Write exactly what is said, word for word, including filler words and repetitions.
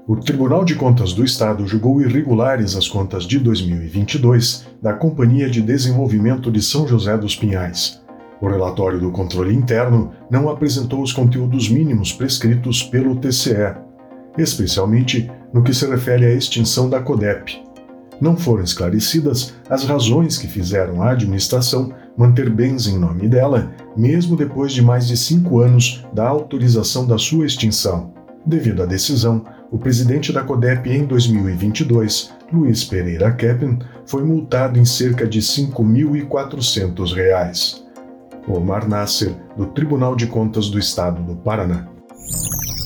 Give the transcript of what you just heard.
O Tribunal de Contas do Estado julgou irregulares as contas de dois mil e vinte e dois da Companhia de Desenvolvimento de São José dos Pinhais. O relatório do controle interno não apresentou os conteúdos mínimos prescritos pelo T C E, especialmente no que se refere à extinção da CODEP. Não foram esclarecidas as razões que fizeram a administração manter bens em nome dela, mesmo depois de mais de cinco anos da autorização da sua extinção. Devido à decisão, o presidente da CODEP em dois mil e vinte e dois, Luiz Pereira Keppen, foi multado em cerca de cinco mil e quatrocentos reais. Omar Nasser, do Tribunal de Contas do Estado do Paraná.